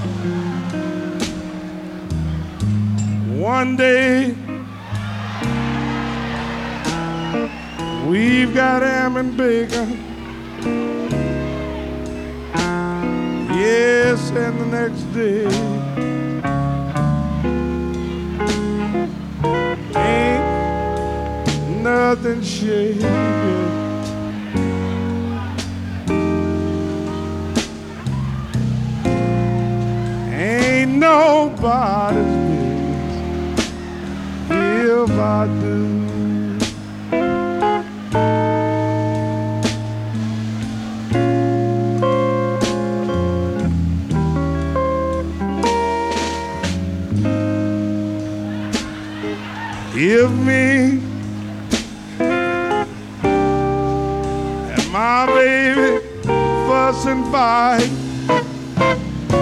One day we've got ham and bacon. Yes, and the next day ain't nothing shaking. Ain't nobody's business if I do. If me and my baby fuss and fight,